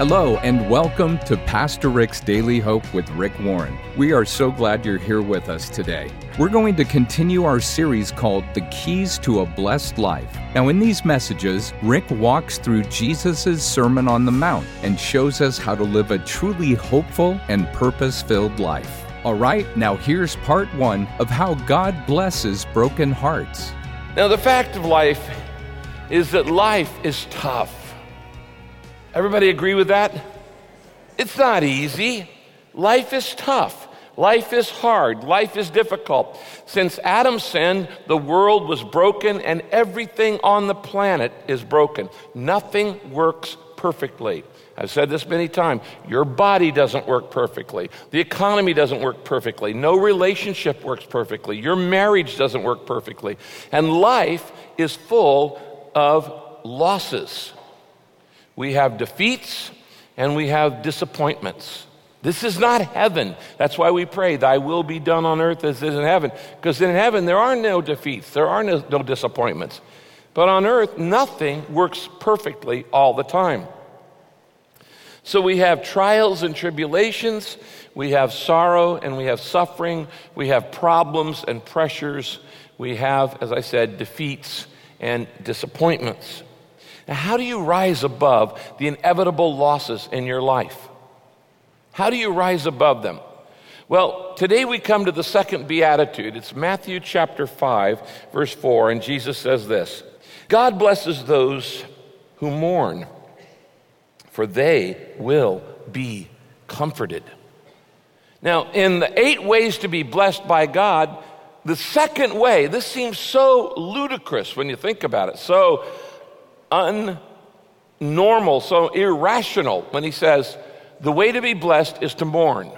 Hello, and welcome to Pastor Rick's Daily Hope with Rick Warren. We are so glad you're here with us today. We're going to continue our series called The Keys to a Blessed Life. Now, in these messages, Rick walks through Jesus' Sermon on the Mount and shows us how to live a truly hopeful and purpose-filled life. All right, now here's part one of how God blesses broken hearts. Now, the fact of life is that life is tough. Everybody agree with that? It's not easy. Life is tough. Life is hard. Life is difficult. Since Adam sinned, the world was broken and everything on the planet is broken. Nothing works perfectly. I've said this many times. Your body doesn't work perfectly. The economy doesn't work perfectly. No relationship works perfectly. Your marriage doesn't work perfectly. And life is full of losses. We have defeats and we have disappointments. This is not heaven. That's why we pray, thy will be done on earth as it is in heaven. Because in heaven, there are no defeats. There are no disappointments. But on earth, nothing works perfectly all the time. So we have trials and tribulations. We have sorrow and we have suffering. We have problems and pressures. We have, as I said, defeats and disappointments. Now, how do you rise above the inevitable losses in your life? How do you rise above them? Well, today we come to the second beatitude. It's Matthew chapter 5, verse 4, and Jesus says this: God blesses those who mourn, for they will be comforted. Now, in the 8 ways to be blessed by God, the second way, this seems so ludicrous when you think about it, so unnormal, so irrational when he says, the way to be blessed is to mourn.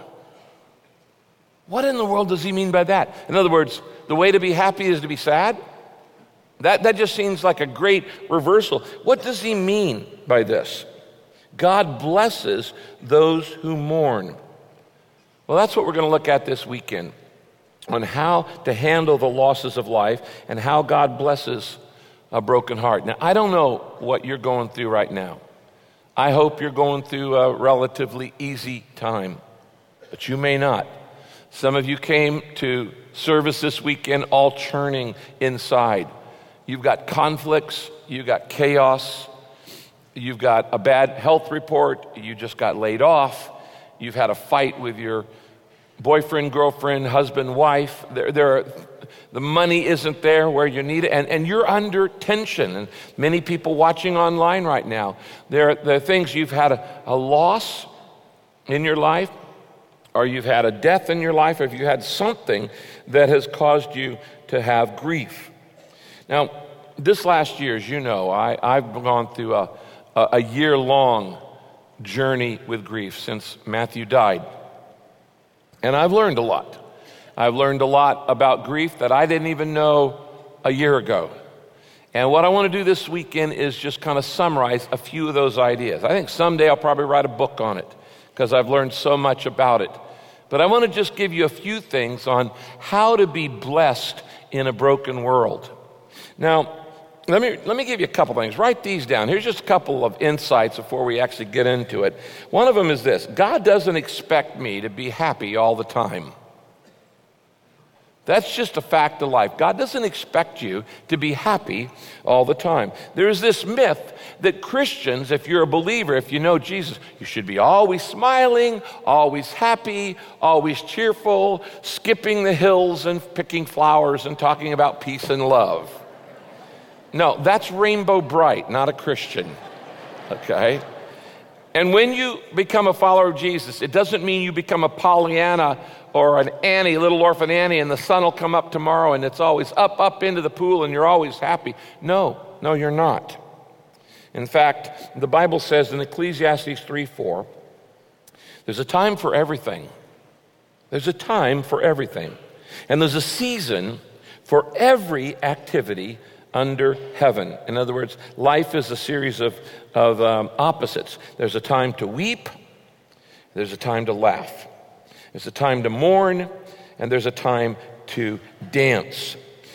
What in the world does he mean by that? In other words, the way to be happy is to be sad? That just seems like a great reversal. What does he mean by this? God blesses those who mourn. Well, that's what we're going to look at this weekend, on how to handle the losses of life and how God blesses a broken heart. Now, I don't know what you're going through right now. I hope you're going through a relatively easy time, but you may not. Some of you came to service this weekend all churning inside. You've got conflicts, you've got chaos, you've got a bad health report, you just got laid off, you've had a fight with your boyfriend, girlfriend, husband, wife. The money isn't there where you need it, and you're under tension. And many people watching online right now, there are things, you've had a loss in your life, or you've had a death in your life, or if you had something that has caused you to have grief. Now, this last year, as you know, I've gone through a year-long journey with grief since Matthew died. And I've learned a lot. I've learned a lot about grief that I didn't even know a year ago. And what I want to do this weekend is just kind of summarize a few of those ideas. I think someday I'll probably write a book on it because I've learned so much about it. But I want to just give you a few things on how to be blessed in a broken world. Now, let me give you a couple things. Write these down. Here's just a couple of insights before we actually get into it. One of them is this: God doesn't expect me to be happy all the time. That's just a fact of life. God doesn't expect you to be happy all the time. There's this myth that Christians, if you're a believer, if you know Jesus, you should be always smiling, always happy, always cheerful, skipping the hills and picking flowers and talking about peace and love. No, that's Rainbow Bright, not a Christian, okay? And when you become a follower of Jesus, it doesn't mean you become a Pollyanna or an Annie, little orphan Annie, and the sun will come up tomorrow and it's always up into the pool and you're always happy. No, you're not. In fact, the Bible says in Ecclesiastes 3:4, there's a time for everything. There's a time for everything. And there's a season for every activity under heaven. In other words, life is a series of opposites. There's a time to weep, there's a time to laugh. There's a time to mourn, and there's a time to dance.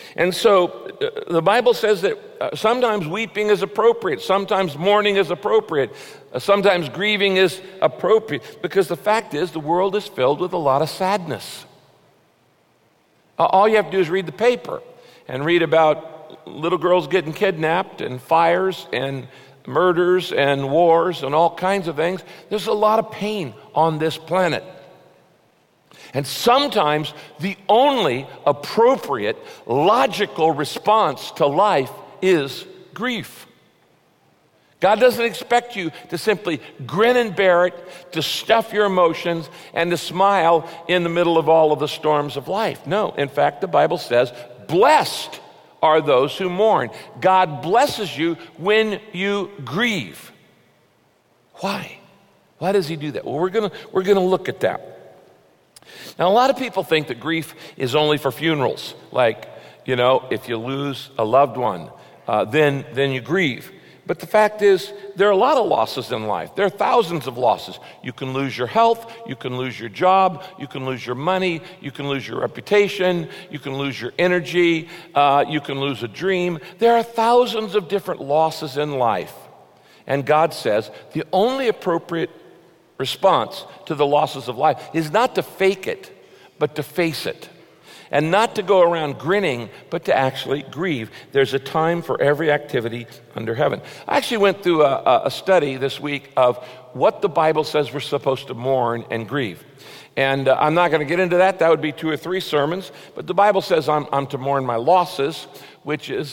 And so the Bible says that sometimes weeping is appropriate, sometimes mourning is appropriate, sometimes grieving is appropriate, because the fact is the world is filled with a lot of sadness. All you have to do is read the paper and read about little girls getting kidnapped and fires and murders and wars and all kinds of things. There's a lot of pain on this planet. And sometimes the only appropriate, logical response to life is grief. God doesn't expect you to simply grin and bear it, to stuff your emotions, and to smile in the middle of all of the storms of life. No, in fact, the Bible says, blessed are those who mourn. God blesses you when you grieve. Why? Why does he do that? Well, we're gonna look at that. Now, a lot of people think that grief is only for funerals. Like, if you lose a loved one, then you grieve. But the fact is, there are a lot of losses in life. There are thousands of losses. You can lose your health, you can lose your job, you can lose your money, you can lose your reputation, you can lose your energy, you can lose a dream. There are thousands of different losses in life. And God says the only appropriate response to the losses of life is not to fake it, but to face it. And not to go around grinning, but to actually grieve. There's a time for every activity under heaven. I actually went through a study this week of what the Bible says we're supposed to mourn and grieve. And I'm not going to get into that. That would be 2 or 3 sermons. But the Bible says I'm to mourn my losses, which is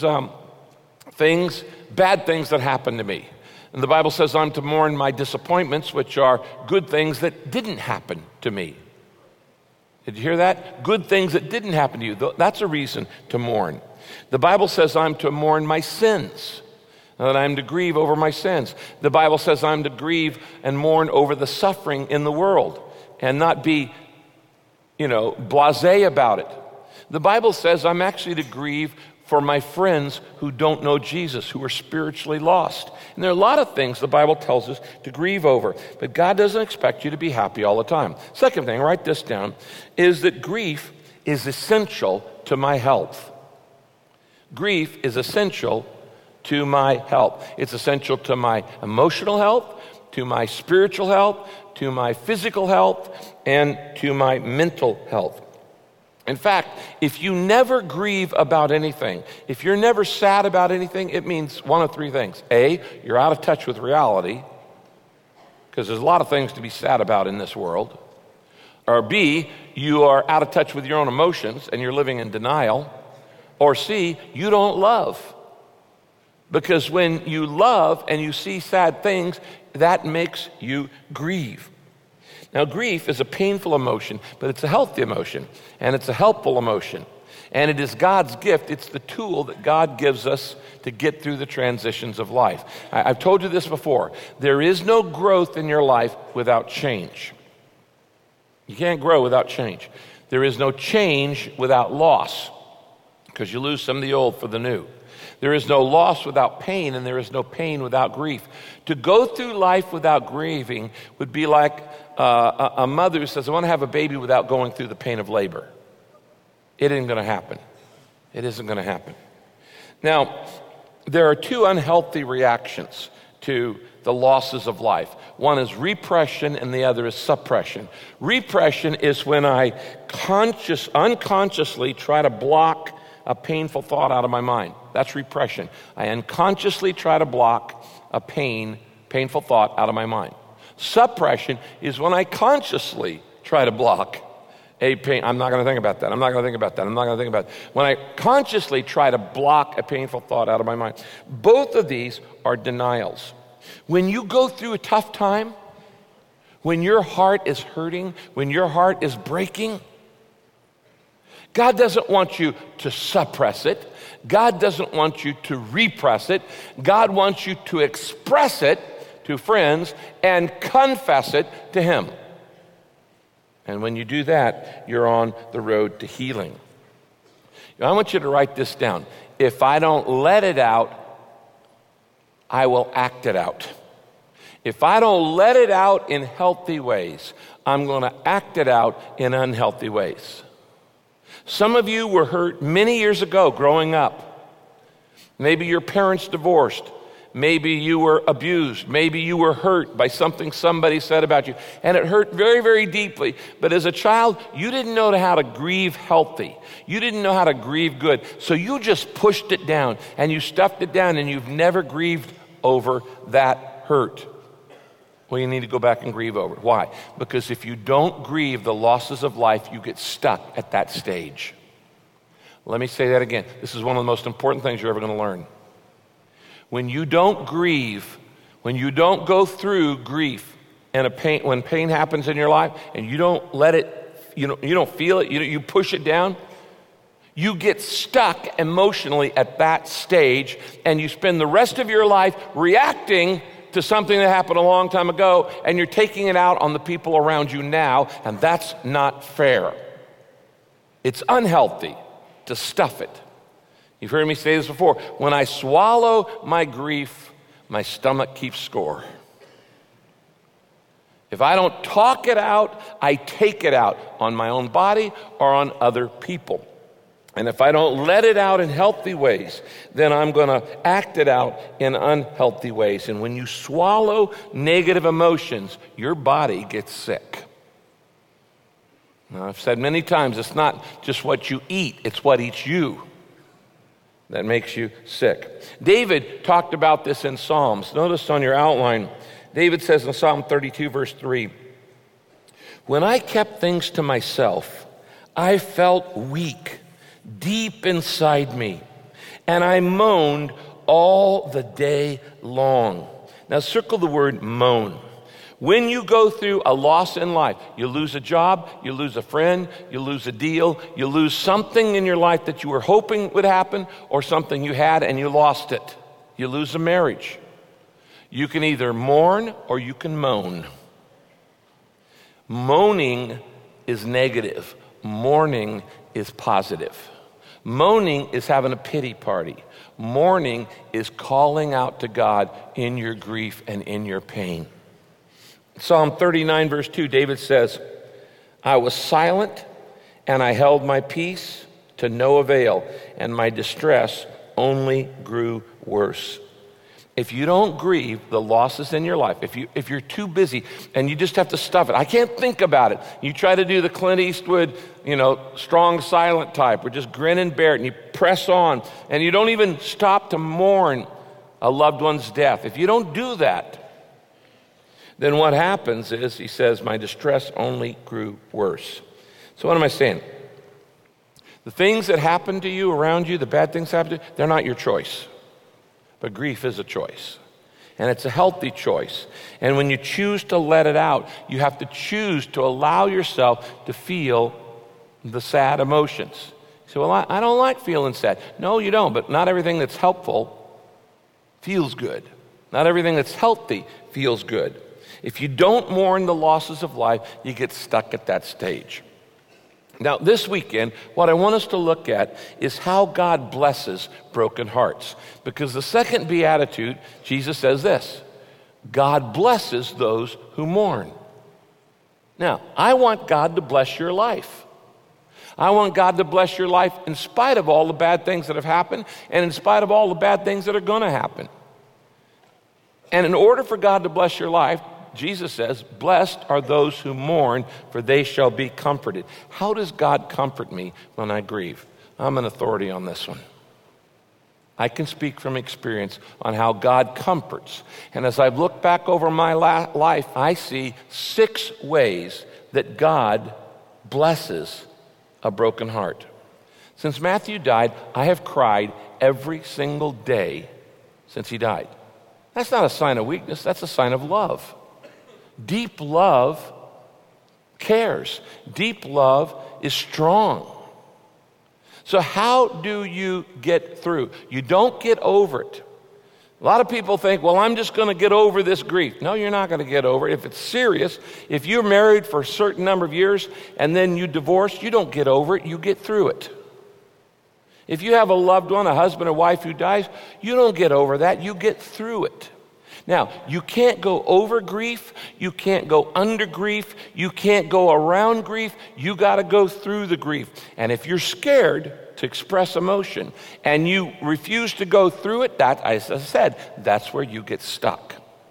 bad things that happened to me. And the Bible says I'm to mourn my disappointments, which are good things that didn't happen to me. Did you hear that? Good things that didn't happen to you. That's a reason to mourn. The Bible says I'm to mourn my sins, that I'm to grieve over my sins. The Bible says I'm to grieve and mourn over the suffering in the world and not be, blasé about it. The Bible says I'm actually to grieve for my friends who don't know Jesus, who are spiritually lost. And there are a lot of things the Bible tells us to grieve over, but God doesn't expect you to be happy all the time. Second thing, write this down, is that grief is essential to my health. Grief is essential to my health. It's essential to my emotional health, to my spiritual health, to my physical health, and to my mental health. In fact, if you never grieve about anything, if you're never sad about anything, it means one of 3 things. A, you're out of touch with reality, because there's a lot of things to be sad about in this world. Or B, you are out of touch with your own emotions and you're living in denial. Or C, you don't love. Because when you love and you see sad things, that makes you grieve. Now, grief is a painful emotion, but it's a healthy emotion, and it's a helpful emotion. And it is God's gift. It's the tool that God gives us to get through the transitions of life. I've told you this before. There is no growth in your life without change. You can't grow without change. There is no change without loss, because you lose some of the old for the new. There is no loss without pain, and there is no pain without grief. To go through life without grieving would be like a mother who says, I want to have a baby without going through the pain of labor. It isn't going to happen. It isn't going to happen. Now, there are 2 unhealthy reactions to the losses of life. One is repression and the other is suppression. Repression is when I unconsciously try to block a painful thought out of my mind. That's repression. I unconsciously try to block a painful thought out of my mind. Suppression is when I consciously try to block a pain. I'm not going to think about that. I'm not going to think about that. I'm not going to think about that. When I consciously try to block a painful thought out of my mind. Both of these are denials. When you go through a tough time, when your heart is hurting, when your heart is breaking, God doesn't want you to suppress it. God doesn't want you to repress it. God wants you to express it to friends and confess it to Him. And when you do that, you're on the road to healing. I want you to write this down. If I don't let it out, I will act it out. If I don't let it out in healthy ways, I'm going to act it out in unhealthy ways. Some of you were hurt many years ago growing up. Maybe your parents divorced. Maybe you were abused. Maybe you were hurt by something somebody said about you. And it hurt very, very deeply. But as a child, you didn't know how to grieve healthy. You didn't know how to grieve good. So you just pushed it down and you stuffed it down and you've never grieved over that hurt. Well, you need to go back and grieve over it. Why? Because if you don't grieve the losses of life, you get stuck at that stage. Let me say that again. This is one of the most important things you're ever going to learn. When you don't grieve, when you don't go through grief and when pain happens in your life and you don't let it, you don't feel it, you push it down, you get stuck emotionally at that stage and you spend the rest of your life reacting to something that happened a long time ago and you're taking it out on the people around you now, and that's not fair. It's unhealthy to stuff it. You've heard me say this before. When I swallow my grief, my stomach keeps score. If I don't talk it out, I take it out on my own body or on other people. And if I don't let it out in healthy ways, then I'm going to act it out in unhealthy ways. And when you swallow negative emotions, your body gets sick. Now, I've said many times, it's not just what you eat, it's what eats you that makes you sick. David talked about this in Psalms. Notice on your outline, David says in Psalm 32, verse 3, "When I kept things to myself, I felt weak deep inside me, and I moaned all the day long." Now circle the word moan. When you go through a loss in life, you lose a job, you lose a friend, you lose a deal, you lose something in your life that you were hoping would happen, or something you had and you lost it. You lose a marriage. You can either mourn or you can moan. Moaning is negative. Mourning is positive. Moaning is having a pity party. Mourning is calling out to God in your grief and in your pain. Psalm 39, verse 2, David says, "I was silent and I held my peace to no avail, and my distress only grew worse." If you don't grieve the losses in your life, if you're too busy and you just have to stuff it, I can't think about it. You try to do the Clint Eastwood, strong silent type, or just grin and bear it, and you press on, and you don't even stop to mourn a loved one's death. If you don't do that, then what happens is, he says, my distress only grew worse. So what am I saying? The things that happen to you around you, the bad things happen to you, they're not your choice. But grief is a choice. And it's a healthy choice. And when you choose to let it out, you have to choose to allow yourself to feel the sad emotions. You say, well, I don't like feeling sad. No, you don't. But not everything that's helpful feels good. Not everything that's healthy feels good. If you don't mourn the losses of life, you get stuck at that stage. Now, this weekend, what I want us to look at is how God blesses broken hearts. Because the second beatitude, Jesus says this: God blesses those who mourn. Now, I want God to bless your life. I want God to bless your life in spite of all the bad things that have happened and in spite of all the bad things that are going to happen. And in order for God to bless your life, Jesus says, "Blessed are those who mourn, for they shall be comforted." How does God comfort me when I grieve? I'm an authority on this one. I can speak from experience on how God comforts. And as I've looked back over my life, I see 6 ways that God blesses a broken heart. Since Matthew died, I have cried every single day since he died. That's not a sign of weakness, that's a sign of love. Deep love cares. Deep love is strong. So how do you get through? You don't get over it. A lot of people think, well, I'm just going to get over this grief. No, you're not going to get over it. If it's serious, if you're married for a certain number of years and then you divorce, you don't get over it, you get through it. If you have a loved one, a husband or wife who dies, you don't get over that, you get through it. Now, you can't go over grief, You can't go under grief. You can't go around grief. You got to go through the grief. And if you're scared to express emotion and you refuse to go through it, that, as I said, that's where you get stuck.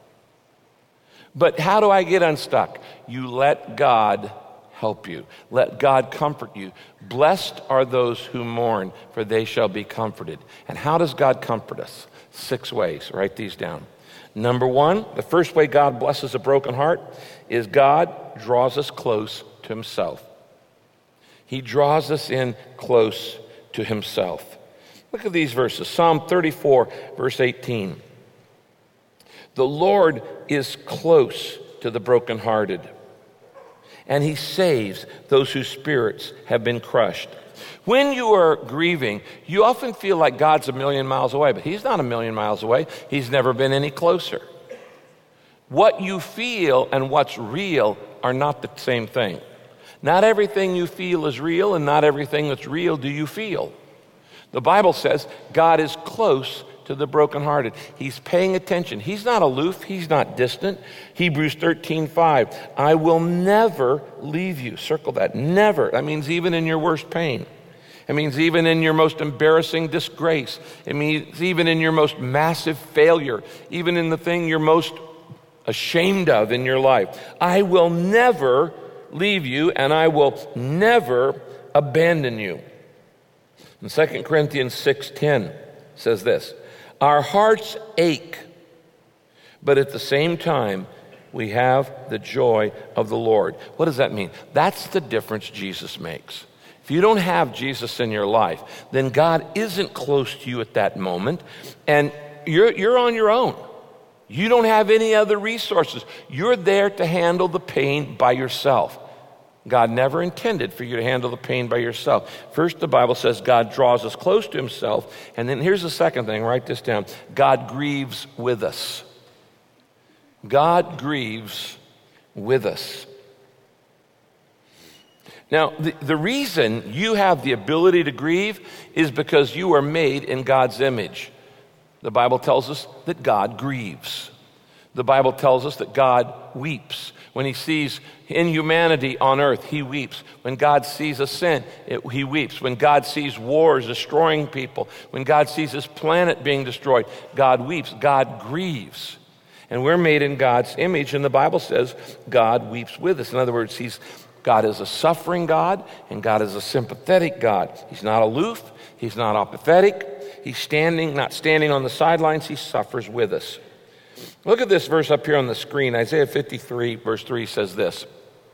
But how do I get unstuck? You let God help you. Let God comfort you. Blessed are those who mourn, for they shall be comforted. And how does God comfort us? 6 ways. Write these down. Number 1, the first way God blesses a broken heart is God draws us close to himself. He draws us in close to himself. Look at these verses. Psalm 34, verse 18. The Lord is close to the brokenhearted, and he saves those whose spirits have been crushed. When you are grieving, you often feel like God's a million miles away, but he's not a million miles away. He's never been any closer. What you feel and what's real are not the same thing. Not everything you feel is real, and not everything that's real do you feel. The Bible says God is close to the brokenhearted. He's paying attention. He's not aloof. He's not distant. Hebrews 13:5. I will never leave you. Circle that. Never. That means even in your worst pain. It means even in your most embarrassing disgrace. It means even in your most massive failure. Even in the thing you're most ashamed of in your life. I will never leave you, and I will never abandon you. And 2 Corinthians 6:10 says this, our hearts ache, but at the same time, we have the joy of the Lord. What does that mean? That's the difference Jesus makes. If you don't have Jesus in your life, then God isn't close to you at that moment, and you're on your own. You don't have any other resources. You're there to handle the pain by yourself. God never intended for you to handle the pain by yourself. First, the Bible says God draws us close to himself. And then here's the second thing. Write this down. God grieves with us. God grieves with us. Now, the reason you have the ability to grieve is because you are made in God's image. The Bible tells us that God grieves. The Bible tells us that God weeps. When he sees inhumanity on earth, he weeps. When God sees a sin, he weeps. When God sees wars destroying people, when God sees his planet being destroyed, God weeps. God grieves. And we're made in God's image, and the Bible says God weeps with us. In other words, God is a suffering God, and God is a sympathetic God. He's not aloof. He's not apathetic. He's not standing on the sidelines. He suffers with us. Look at this verse up here on the screen. Isaiah 53, verse 3 says this.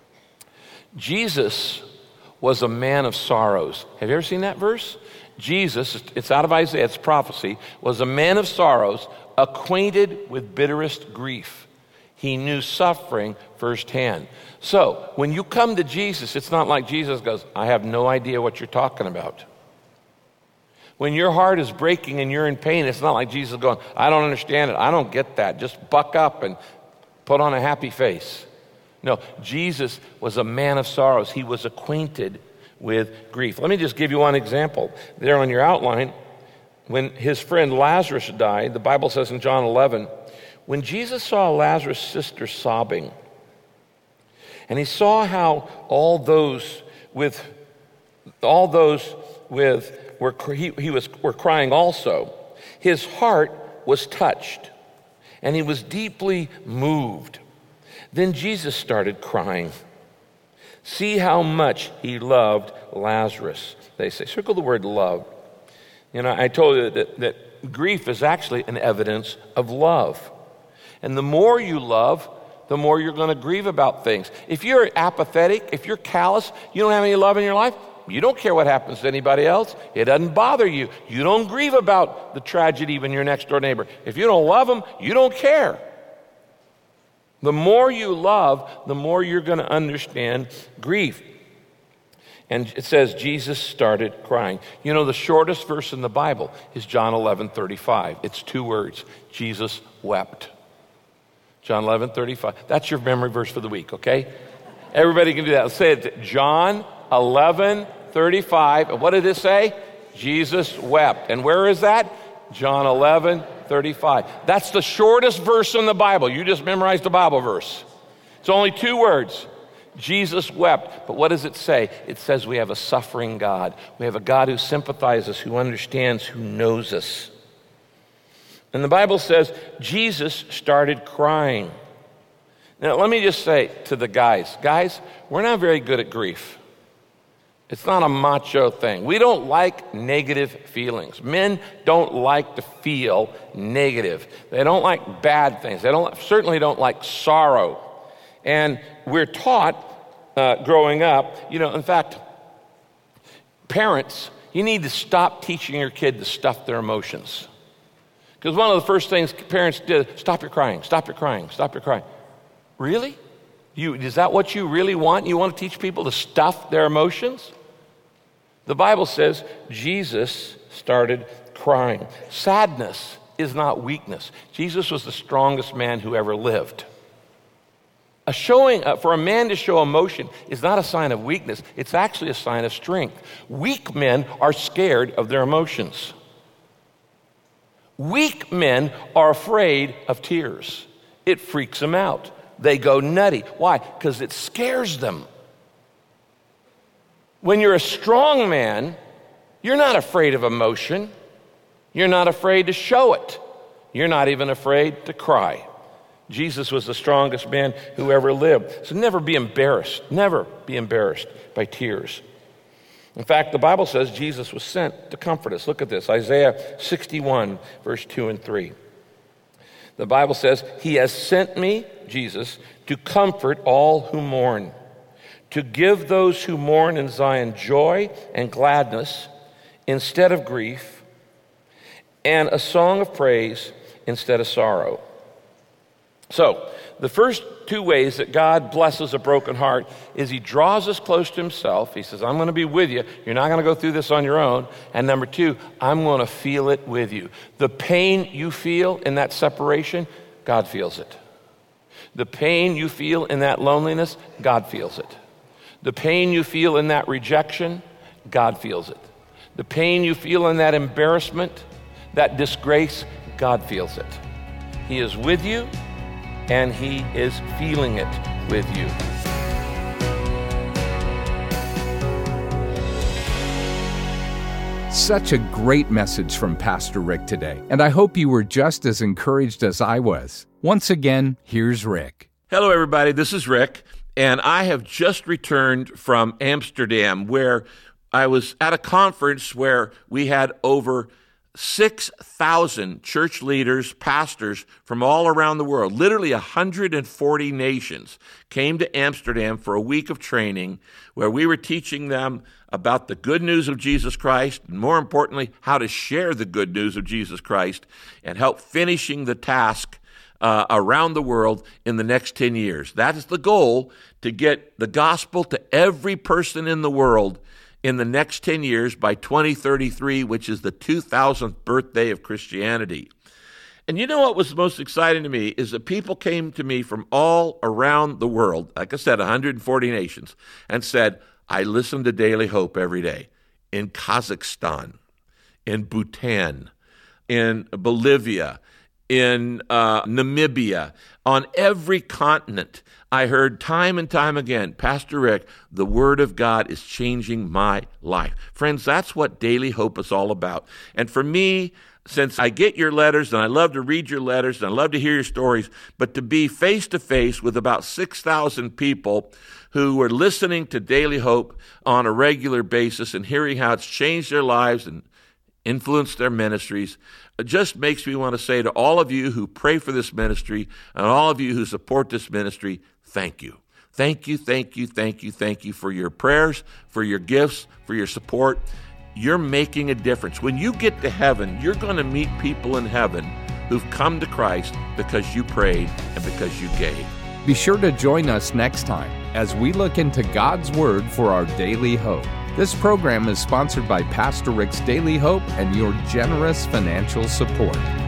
Jesus was a man of sorrows. Have you ever seen that verse? Jesus, it's out of Isaiah, it's prophecy, was a man of sorrows, acquainted with bitterest grief. He knew suffering firsthand. So, when you come to Jesus, it's not like Jesus goes, I have no idea what you're talking about. When your heart is breaking and you're in pain, it's not like Jesus going, I don't understand it. I don't get that. Just buck up and put on a happy face. No, Jesus was a man of sorrows. He was acquainted with grief. Let me just give you one example. There on your outline, when his friend Lazarus died, the Bible says in John 11, when Jesus saw Lazarus' sister sobbing, and he saw how all those were crying also, his heart was touched, and he was deeply moved. Then Jesus started crying. See how much he loved Lazarus, they say. Circle the word love. You know, I told you that grief is actually an evidence of love. And the more you love, the more you're going to grieve about things. If you're apathetic, if you're callous, you don't have any love in your life, you don't care what happens to anybody else. It doesn't bother you. You don't grieve about the tragedy when your next door neighbor. If you don't love them, you don't care. The more you love, the more you're going to understand grief. And it says Jesus started crying. You know, the shortest verse in the Bible is John 11:35. It's 2 words. Jesus wept. John 11:35. That's your memory verse for the week, okay? Everybody can do that. Let's say it. John 11:35. And what did it say? Jesus wept. And where is that? John 11:35. That's the shortest verse in the Bible. You just memorized the Bible verse. It's only 2 words. Jesus wept. But what does it say? It says we have a suffering God. We have a God who sympathizes, who understands, who knows us. And the Bible says Jesus started crying. Now, let me just say to the guys, we're not very good at grief. It's not a macho thing. We don't like negative feelings. Men don't like to feel negative. They don't like bad things. They certainly don't like sorrow. And we're taught growing up, in fact, parents, you need to stop teaching your kid to stuff their emotions. Because one of the first things parents did, stop your crying, stop your crying, stop your crying. Really? Is that what you really want? You want to teach people to stuff their emotions? The Bible says Jesus started crying. Sadness is not weakness. Jesus was the strongest man who ever lived. For a man to show emotion is not a sign of weakness. It's actually a sign of strength. Weak men are scared of their emotions. Weak men are afraid of tears. It freaks them out. They go nutty. Why? Because it scares them. When you're a strong man, you're not afraid of emotion. You're not afraid to show it. You're not even afraid to cry. Jesus was the strongest man who ever lived. So never be embarrassed. Never be embarrassed by tears. In fact, the Bible says Jesus was sent to comfort us. Look at this, Isaiah 61, verse 2 and 3. The Bible says, He has sent me, Jesus, to comfort all who mourn, to give those who mourn in Zion joy and gladness instead of grief, and a song of praise instead of sorrow. So, the first 2 ways that God blesses a broken heart is He draws us close to Himself. He says, I'm going to be with you. You're not going to go through this on your own. And number 2, I'm going to feel it with you. The pain you feel in that separation, God feels it. The pain you feel in that loneliness, God feels it. The pain you feel in that rejection, God feels it. The pain you feel in that embarrassment, that disgrace, God feels it. He is with you, and He is feeling it with you. Such a great message from Pastor Rick today, and I hope you were just as encouraged as I was. Once again, here's Rick. Hello, everybody. This is Rick, and I have just returned from Amsterdam, where I was at a conference where we had over 6,000 church leaders, pastors from all around the world, literally 140 nations, came to Amsterdam for a week of training where we were teaching them about the good news of Jesus Christ, and more importantly, how to share the good news of Jesus Christ and help finishing the task around the world in the next 10 years. That is the goal, to get the gospel to every person in the world in the next 10 years by 2033, which is the 2000th birthday of Christianity. And you know what was most exciting to me is that people came to me from all around the world, like I said, 140 nations, and said, I listen to Daily Hope every day in Kazakhstan, in Bhutan, in Bolivia, in Namibia, on every continent. I heard time and time again, Pastor Rick, the Word of God is changing my life. Friends, that's what Daily Hope is all about. And for me, since I get your letters, and I love to read your letters, and I love to hear your stories, but to be face-to-face with about 6,000 people who are listening to Daily Hope on a regular basis and hearing how it's changed their lives and influenced their ministries, it just makes me want to say to all of you who pray for this ministry and all of you who support this ministry, thank you. Thank you, thank you, thank you, thank you for your prayers, for your gifts, for your support. You're making a difference. When you get to heaven, you're going to meet people in heaven who've come to Christ because you prayed and because you gave. Be sure to join us next time as we look into God's Word for our daily hope. This program is sponsored by Pastor Rick's Daily Hope and your generous financial support.